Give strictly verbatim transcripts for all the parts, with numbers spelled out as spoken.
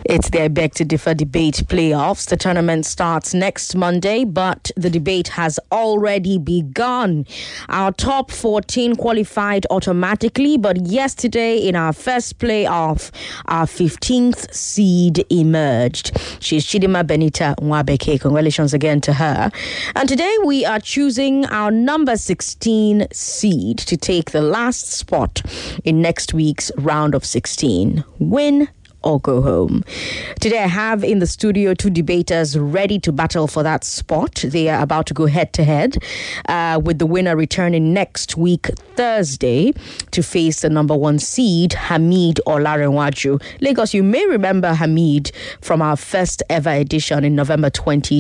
It's the I Beg to Differ debate playoffs. The tournament starts next Monday, but the debate has already begun. Our top fourteen qualified automatically, but yesterday in our first playoff, our fifteenth seed emerged. She's Chidima Benita Nwabeke. Congratulations again to her. And today we are choosing our number sixteen seed to take the last spot in next week's round of sixteen. Win or go home. Today I have in the studio two debaters ready to battle for that spot. They are about to go head to head uh, with the winner returning next week Thursday to face the number one seed, Hamid Olarenwaju. Lagos, you may remember Hamid from our first ever edition in November twenty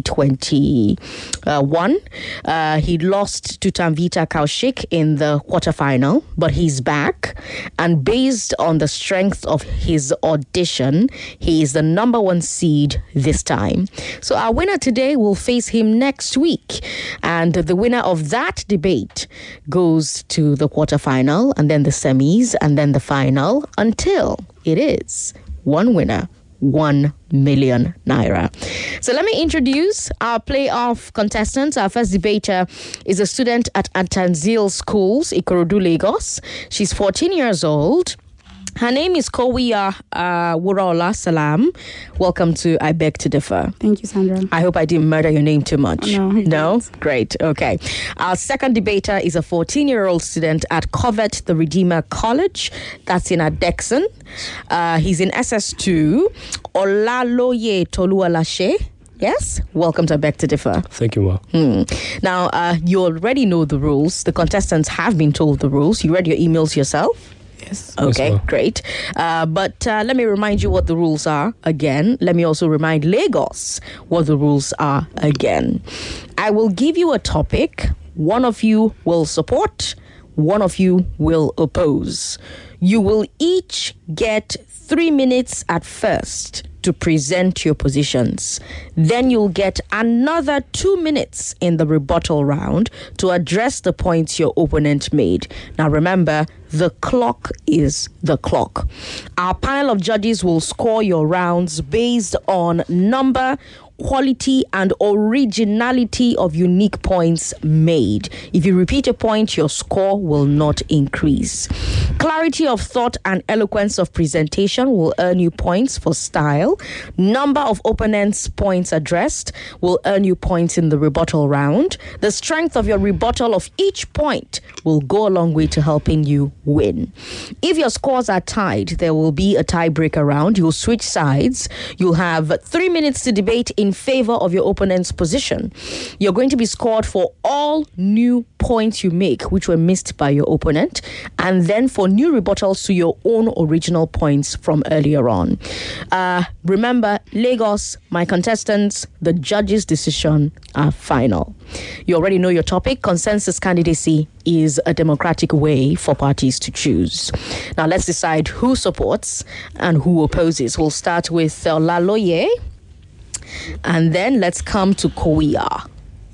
twenty-one. Uh, he lost to Tanvita Kaushik in the quarterfinal, but he's back. And based on the strength of his audition, he is the number one seed this time. So our winner today will face him next week. And the winner of that debate goes to the quarterfinal and then the semis and then the final until it is one winner, one million naira. So let me introduce our playoff contestants. Our first debater is a student at Atanzil Schools, Ikorodu, Lagos. She's fourteen years old. Her name is Kowiya uh, Wuraola Salam. Welcome to I Beg to Differ. Thank you, Sandra. I hope I didn't murder your name too much. No. No? Great. Okay. Our second debater is a fourteen-year-old student at Covert the Redeemer College. That's in Adexon. Uh, he's in S S two. Olaloye Tolualashe. Yes, welcome to I Beg to Differ. Thank you, Ma. Hmm. Now, uh, you already know the rules. The contestants have been told the rules. You read your emails yourself? Yes. Okay, yes, great. Uh, but uh, let me remind you what the rules are again. Let me also remind Lagos what the rules are again. I will give you a topic. One of you will support. One of you will oppose. You will each get three minutes at first to present your positions. Then you'll get another two minutes in the rebuttal round to address the points your opponent made. Now remember, the clock is the clock. Our panel of judges will score your rounds based on number, quality, and originality of unique points made. If you repeat a point, your score will not increase. Clarity of thought and eloquence of presentation will earn you points for style. Number of opponents' points addressed will earn you points in the rebuttal round. The strength of your rebuttal of each point will go a long way to helping you win. If your scores are tied, there will be a tiebreaker round. You'll switch sides. You'll have three minutes to debate in favor of your opponent's position. You're going to be scored for all new points you make, which were missed by your opponent, and then for new rebuttals to your own original points from earlier on. Uh, remember, Lagos, my contestants, the judges' decision are final. You already know your topic. Consensus candidacy is a democratic way for parties to choose. Now let's decide who supports and who opposes. We'll start with uh, Olaloye, and then let's come to Kowiya.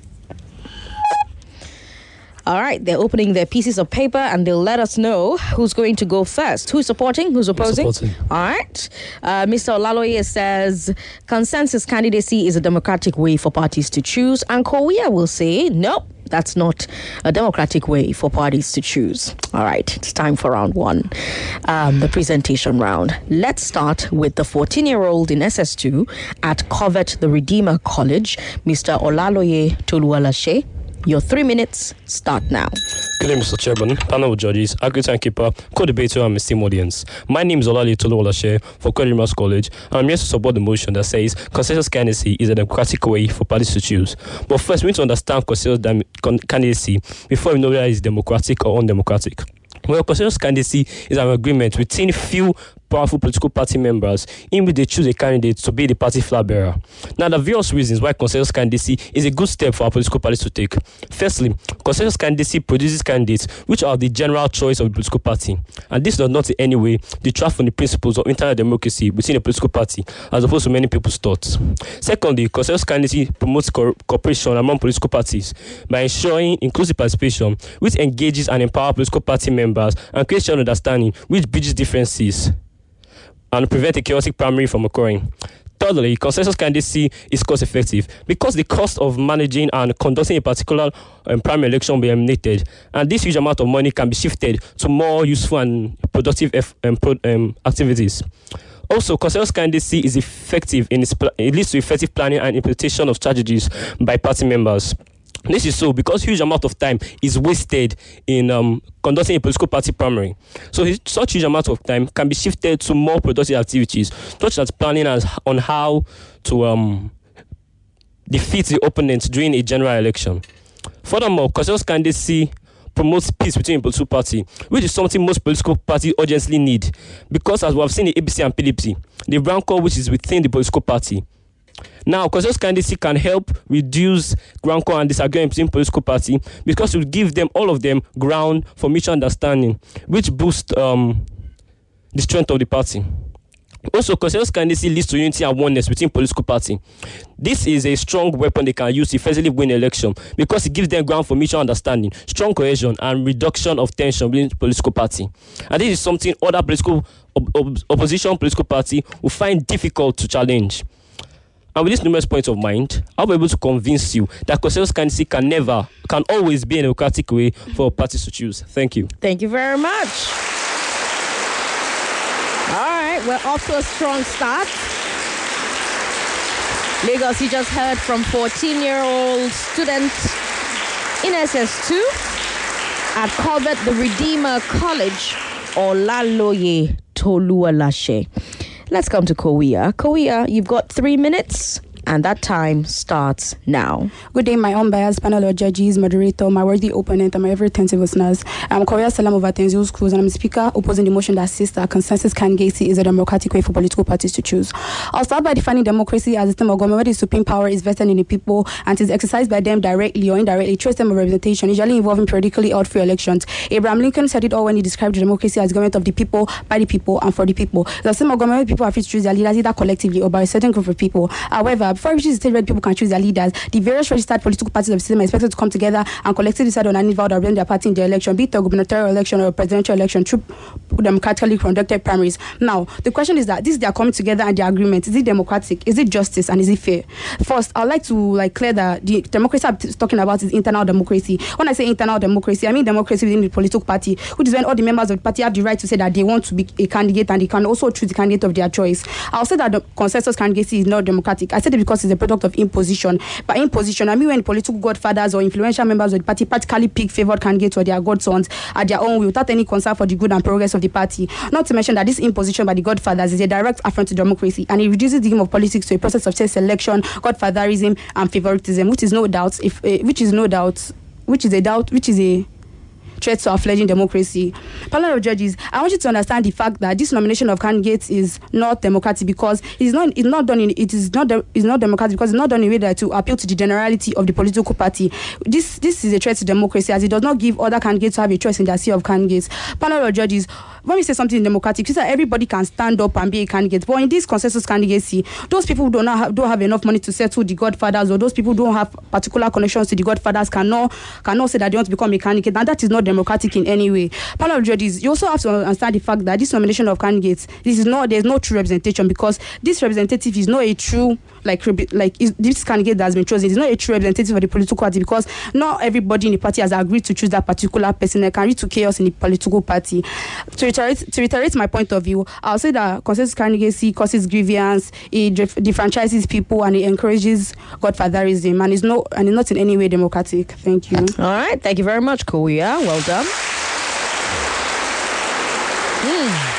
All right, they're opening their pieces of paper and they'll let us know who's going to go first. Who's supporting? Who's opposing? Supporting. All right. Uh, Mister Olaloye says consensus candidacy is a democratic way for parties to choose. And Kowiya will say, nope, that's not a democratic way for parties to choose. All right, it's time for round one, um, the presentation round. Let's start with the fourteen-year-old in S S two at Covert the Redeemer College, Mister Olaloye Tolualashe. Your three minutes start now. Good day, Mister Chairman, panel of judges, accurate timekeeper, co-debater, and esteemed audience. My name is Olaloye Tolualashe for Koremas College, and I'm here to support the motion that says consensus candidacy is a democratic way for parties to choose. But first, we need to understand consensus dam- con- candidacy before we know whether it's democratic or undemocratic. Well, consensus candidacy is an agreement within few powerful political party members in which they choose a candidate to be the party flag bearer. Now, there are various reasons why consensus candidacy is a good step for our political parties to take. Firstly, consensus candidacy produces candidates which are the general choice of the political party, and this does not in any way detract from the principles of internal democracy within a political party, as opposed to many people's thoughts. Secondly, consensus candidacy promotes co- cooperation among political parties by ensuring inclusive participation, which engages and empowers political party members and creates shared understanding, which bridges differences. and prevent a chaotic primary from occurring. Thirdly, consensus candidacy is cost effective because the cost of managing and conducting a particular um, primary election will be eliminated, and this huge amount of money can be shifted to more useful and productive F- um, pro- um, activities. Also, consensus candidacy is effective in its pl- it leads to effective planning and implementation of strategies by party members. This is so because huge amount of time is wasted in um, conducting a political party primary. So his, such huge amount of time can be shifted to more productive activities, such as planning as, on how to um, defeat the opponent during a general election. Furthermore, consensus candidacy promotes peace between a political party, which is something most political parties urgently need. Because as we have seen in A B C and P D P, the rancor which is within the political party. Now, consensus candidacy can help reduce rancor and disagreement between political party because it will give them, all of them, ground for mutual understanding, which boosts um, the strength of the party. Also, consensus candidacy leads to unity and oneness between political party. This is a strong weapon they can use to effectively win election because it gives them ground for mutual understanding, strong cohesion, and reduction of tension within the political party. And this is something other political op- op- opposition political party will find difficult to challenge. And with these numerous points of mind, I'll be able to convince you that consensus candidacy can never, can always be a democratic way for parties to choose. Thank you. Thank you very much. All right, we're off to a strong start. Lagos, you just heard from fourteen-year-old student in S S two at Covet the Redeemer College, Olaloye Toluwalashe. Let's come to Kowia. Kowia, you've got three minutes. And that time starts now. Good day, my unbiased panel of judges, moderator, my worthy opponent, and my ever attentive listeners. I'm Korea Salam of Atenzio Schools, and I'm Speaker opposing the motion that says that consensus candidacy is a democratic way for political parties to choose. I'll start by defining democracy as a system of government where the supreme power is vested in the people and is exercised by them directly or indirectly through a system of representation, usually involving periodically held free elections. Abraham Lincoln said it all when he described democracy as government of the people, by the people, and for the people. The system of government where people are free to choose their leaders either collectively or by a certain group of people. However, before reaching the stage where people can choose their leaders, the various registered political parties of the system are expected to come together and collectively decide on an individual that represent their party in the election, be it a gubernatorial election or a presidential election through democratically conducted primaries. Now, the question is that this they are coming together and the agreement, is it democratic, is it justice, and is it fair? First, I'd like to like clear that the democracy I'm talking about is internal democracy. When I say internal democracy, I mean democracy within the political party, which is when all the members of the party have the right to say that they want to be a candidate and they can also choose the candidate of their choice. I'll say that the consensus candidacy is not democratic. I said it because it's a product of imposition. By imposition, I mean when political godfathers or influential members of the party practically pick favored candidates or their godsons at their own will without any concern for the good and progress of the party. Not to mention that this imposition by the godfathers is a direct affront to democracy and it reduces the game of politics to a process of self-selection, godfatherism, and favoritism, which is no doubt, if uh, which is no doubt, which is a doubt, which is a threat to our fledgling democracy. Panel of judges, I want you to understand the fact that this nomination of candidates is not democratic because it is not it's not done in it is not de, it's not democratic because it's not done in a way that to appeal to the generality of the political party. This this is a threat to democracy as it does not give other candidates to have a choice in their sea of candidates. Panel of judges, when we say something democratic, we say everybody can stand up and be a candidate. But in this consensus candidacy, those people who do not have, don't have enough money to settle the godfathers, or those people who don't have particular connections to the godfathers cannot cannot say that they want to become a candidate, and that is not democratic in any way. Panel of judges, you also have to understand the fact that this nomination of candidates, this is not there's no true representation because this representative is not a true like like is, this candidate that has been chosen is not a true representative of the political party because not everybody in the party has agreed to choose that particular person. That can lead to chaos in the political party. To reiterate, to reiterate my point of view, I'll say that consensus candidacy causes grievance, it defranchises people, and it encourages godfatherism, and is no and is not in any way democratic. Thank you. All right, thank you very much, Kowia. Well done. Mm.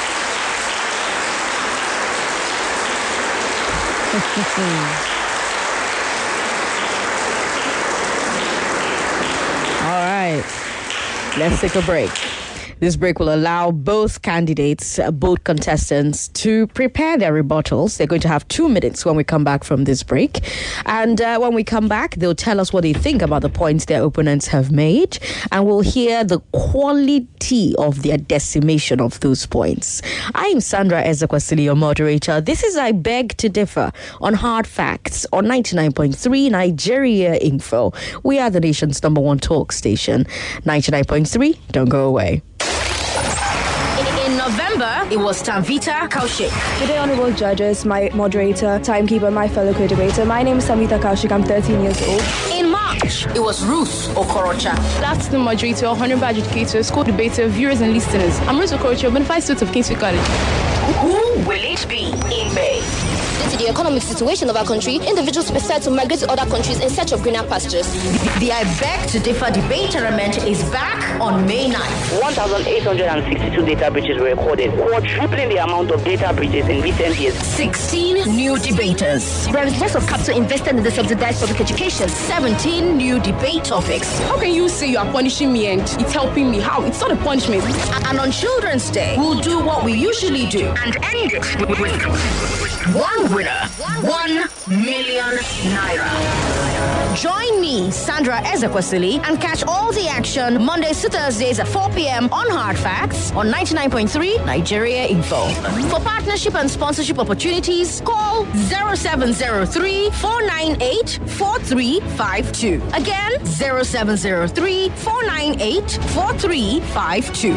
All right, let's take a break. This break will allow both candidates, uh, both contestants, to prepare their rebuttals. They're going to have two minutes when we come back from this break. And uh, when we come back, they'll tell us what they think about the points their opponents have made. And we'll hear the quality of their decimation of those points. I'm Sandra Ezekwesili, your moderator. This is I Beg to Differ on Hard Facts on ninety-nine point three Nigeria Info. We are the nation's number one talk station. ninety-nine point three, don't go away. In November November, it was Tanvita Kaushik. Good day, honorable judges, my moderator, timekeeper, my fellow co-debater. My name is Tanvita Kaushik. I'm thirteen years old. In March, it was Ruth Okorocha. That's the moderator, honorable educators, co-debater, viewers and listeners. I'm Ruth Okorocha, bonafide student of Kingsfield College. Who will it be in May? Due to the economic situation of our country, individuals decide to migrate to other countries in search of greener pastures. The I Beg to Differ debate tournament is back on May ninth. one thousand eight hundred sixty-two data breaches were recorded, quadrupling the amount of data breaches in recent years. sixteen new debaters. There is lots of capital invested in the subsidized public education. seventeen new debate topics. How can you say you are punishing me and it's helping me? How? It's not a punishment. And on Children's Day, we'll do what we usually do and end it with one winner, one million naira. Join me, Sandra Ezekwesili, and catch all the action Mondays to Thursdays at four p.m. on Hard Facts on ninety-nine point three Nigeria Info. For partnership and sponsorship opportunities, call zero seven zero three, four nine eight, four three five two. Again, zero seven zero three, four nine eight, four three five two.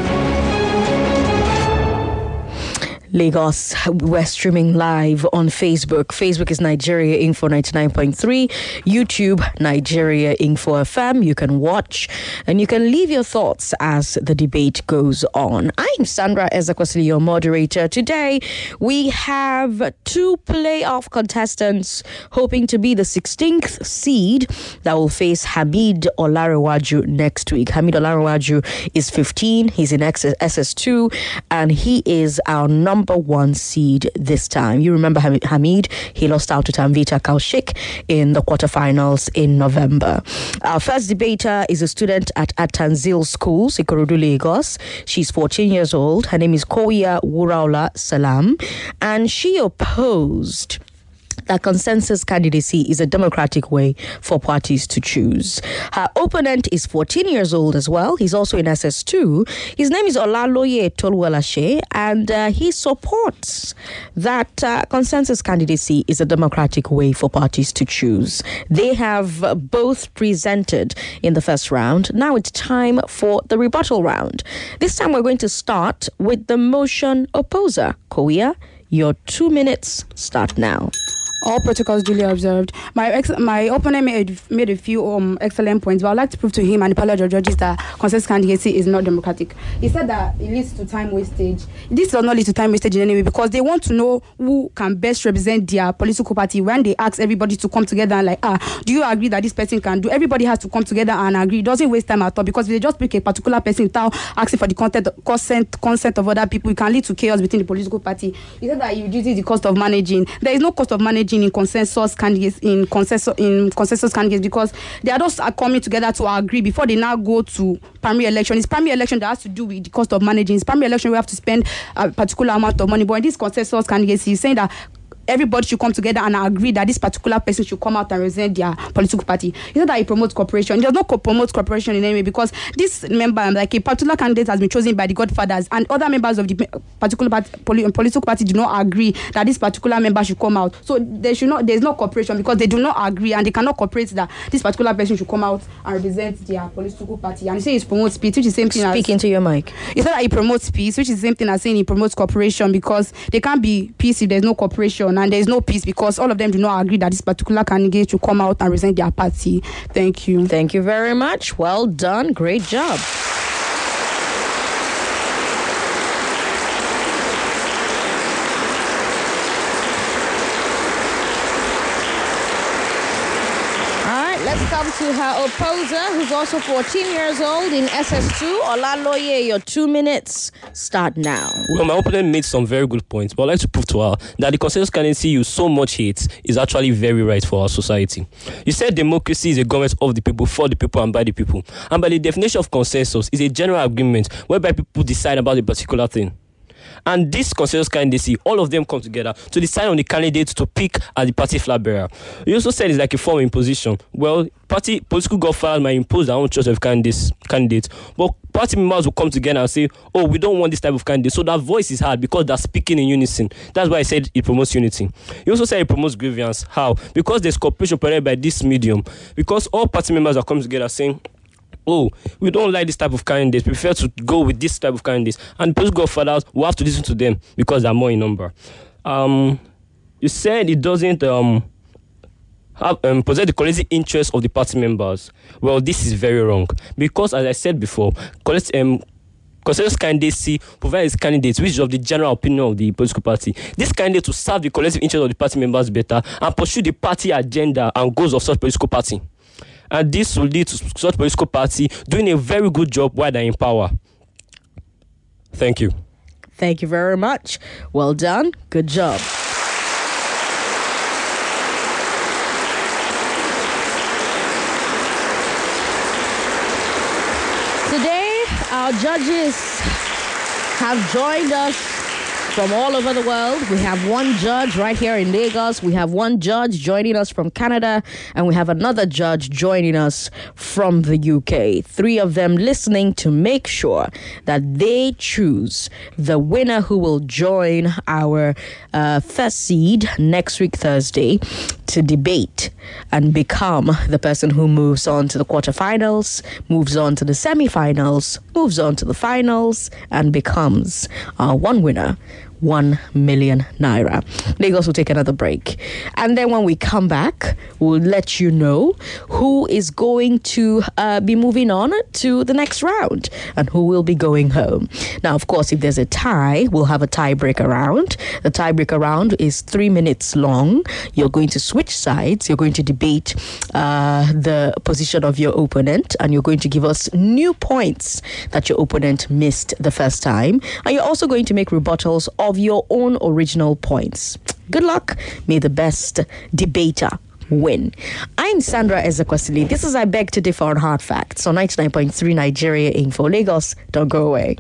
Lagos, we're streaming live on Facebook. Facebook is Nigeria Info ninety-nine point three. YouTube, Nigeria Info F M. You can watch and you can leave your thoughts as the debate goes on. I'm Sandra Ezekwesili, your moderator. Today, we have two playoff contestants hoping to be the sixteenth seed that will face Hamid Olarewaju next week. Hamid Olarewaju is fifteen. He's in S S two and he is our number Number one seed this time. You remember Hamid, he lost out to Tanvita Kaushik in the quarterfinals in November. Our first debater is a student at Atanzil Schools, Ikorodu, Lagos. She's fourteen years old. Her name is Koya Wuraula Salam, and she opposed that consensus candidacy is a democratic way for parties to choose. Her opponent is fourteen years old as well. He's also in S S two. His name is Olaloye Toluwalashe, and uh, he supports that uh, consensus candidacy is a democratic way for parties to choose. They have uh, both presented in the first round. Now it's time for the rebuttal round. This time we're going to start with the motion opposer. Koya, your two minutes start now. All protocols duly observed. My ex- my opponent made, made a few um, excellent points, but I'd like to prove to him and the panel of judges that consensus candidacy is not democratic. He said that it leads to time wastage. This does not lead to time wastage in any way because they want to know who can best represent their political party. When they ask everybody to come together and like, ah, do you agree that this person can do? Everybody has to come together and agree. It doesn't waste time at all because if they just pick a particular person without asking for the content, consent, consent of other people, it can lead to chaos within the political party. He said that it reduces the cost of managing. There is no cost of managing in consensus candidates in consensus in consensus candidates because they are just coming together to agree before they now go to primary election. It's primary election that has to do with the cost of managing. It's primary election we have to spend a particular amount of money. But in this consensus candidates, he's saying that everybody should come together and agree that this particular person should come out and represent their political party. He said that he promotes cooperation. He does not co- promote cooperation in any way because this member, like a particular candidate, has been chosen by the godfathers, and other members of the particular party, poly, political party do not agree that this particular member should come out. So there should not, there is no cooperation because they do not agree and they cannot cooperate that this particular person should come out and represent their political party. And he says he promotes peace, which is the same thing. Speak as, into your mic. He said that he promotes peace, which is the same thing as saying he promotes cooperation because there can't be peace if there's no cooperation. And there is no peace because all of them do not agree that this particular candidate should come out and represent their party. Thank you. Thank you very much. Well done. Great job. Let's come to her opposer, who's also fourteen years old in S S two. Olaloye, your two minutes start now. Well, my opponent made some very good points, but I'd like to prove to her that the consensus candidacy you so much hate is actually very right for our society. You said democracy is a government of the people, for the people, and by the people. And by the definition of consensus, is a general agreement whereby people decide about a particular thing. And this consensus candidacy, all of them come together to decide on the candidate to pick as the party flag bearer. You also said it's like a form of imposition. Well, party political godfathers might impose their own choice of candidates, candidates, but party members will come together and say, oh, we don't want this type of candidate. So that voice is hard because they're speaking in unison. That's why I said it promotes unity. You also said it promotes grievance. How? Because there's cooperation provided by this medium. Because all party members are coming together saying, oh, we don't like this type of candidates, we prefer to go with this type of candidates. And those godfathers, we have to listen to them because they're more in number. Um, you said it doesn't um, have, um, possess the collective interest of the party members. Well, this is very wrong. Because, as I said before, collect, um, consensus candidacy provides candidates which is of the general opinion of the political party. This candidate will serve the collective interest of the party members better and pursue the party agenda and goals of such political party. And this will lead to such political party doing a very good job while they're in power. Thank you. Thank you very much. Well done. Good job. Today, our judges have joined us from all over the world. We have one judge right here in Lagos. We have one judge joining us from Canada. And we have another judge joining us from the U K. Three of them listening to make sure that they choose the winner who will join our uh, first seed next week, Thursday, to debate and become the person who moves on to the quarterfinals, moves on to the semifinals, moves on to the finals, and becomes our one winner. One million naira. Lagos will take another break. And then when we come back, we'll let you know who is going to uh, be moving on to the next round and who will be going home. Now, of course, if there's a tie, we'll have a tiebreaker round. The tiebreaker round is three minutes long. You're going to switch sides. You're going to debate uh, the position of your opponent, and you're going to give us new points that your opponent missed the first time. And you're also going to make rebuttals of your own original points. Good luck. May the best debater win. I'm Sandra Ezekwesili. This is I Beg to Differ on Hard Facts on ninety-nine point three Nigeria Info. Lagos, don't go away.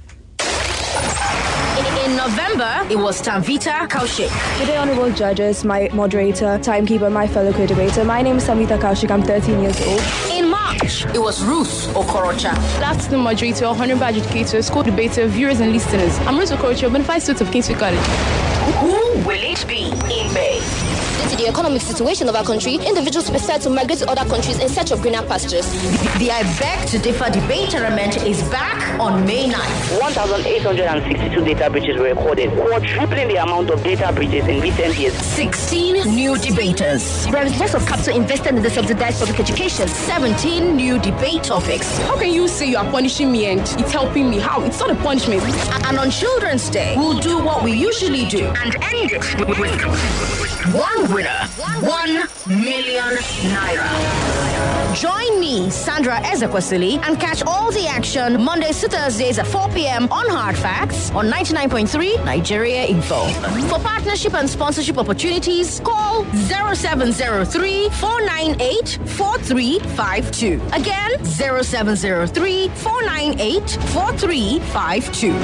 In November, it was Tanvita Kaushik. Good day, honorable judges, my moderator, timekeeper, my fellow co-debater. My name is Tanvita Kaushik. I'm thirteen years old. In March, it was Ruth Okorocha. That's the moderator, honorable educator, school debater, viewers and listeners. I'm Ruth Okorocha, bonafide student of Kingsway College. Who will it be in May? Due to the economic situation of our country, individuals prefer to migrate to other countries in search of greener pastures. The I Beg to Differ debate tournament is back on May ninth. one thousand eight hundred sixty-two data breaches were recorded, quadrupling the amount of data breaches in recent years. sixteen new debaters. Representatives of capital invested in the subsidized public education. seventeen new debate topics. How can you say you are punishing me and it's helping me? How? It's not a punishment. And on Children's Day, we'll do what we usually do and end it with one winner, one million naira. Join me, Sandra Ezekwesili, and catch all the action Mondays to Thursdays at four p.m. on Hard Facts on ninety-nine point three Nigeria Info. For partnership and sponsorship opportunities, call zero seven zero three, four nine eight, four three five two. Again, zero seven zero three, four nine eight, four three five two.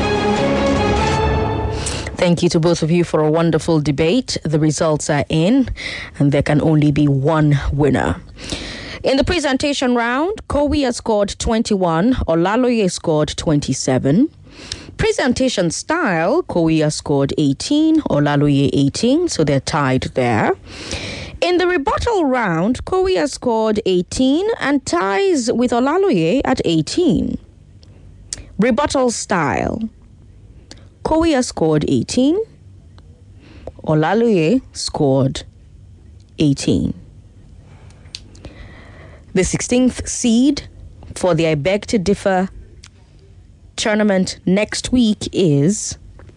Thank you to both of you for a wonderful debate. The results are in, and there can only be one winner. In the presentation round, Kowia scored twenty-one, Olaloye scored twenty-seven. Presentation style, Kowia scored eighteen, Olaloye eighteen, so they're tied there. In the rebuttal round, Kowia scored eighteen and ties with Olaloye at eighteen. Rebuttal style, Kowia scored eighteen, Olaloye scored eighteen. The sixteenth seed for the I Beg to Differ tournament next week is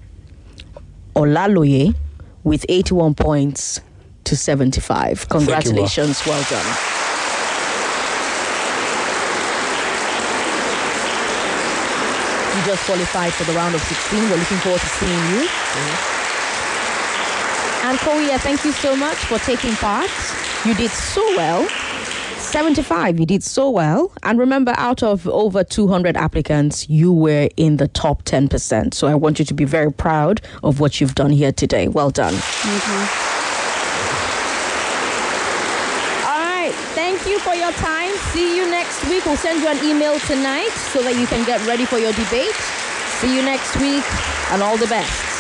Olaloye with eighty-one points to seventy-five. Congratulations, well done. You just qualified for the round of sixteen. We're looking forward to seeing you. Mm-hmm. And Kowia, thank you so much for taking part. You did so well. seventy-five, you did so well. And remember, out of over two hundred applicants, you were in the top ten percent. So I want you to be very proud of what you've done here today. Well done. Mm-hmm. All right. Thank you for your time. See you next week. We'll send you an email tonight so that you can get ready for your debate. See you next week and all the best.